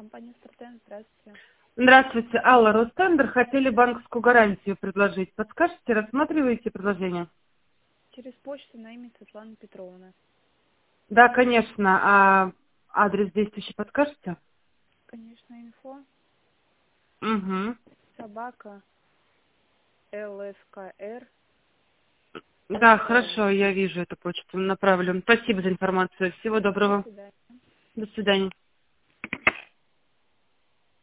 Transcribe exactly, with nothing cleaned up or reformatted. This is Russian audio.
компания Стартен. Здравствуйте. Здравствуйте, Алла, Ростендер. Хотели банковскую гарантию предложить. Подскажете, рассматриваете предложение? Через почту на имя Светлана Петровна. Да, конечно. А адрес действующий подскажете? Конечно, инфо. Угу. Собака. ЛФКР. Да, хорошо, я вижу эту почту. Направлю. Спасибо за информацию. Всего До доброго. свидания. До свидания.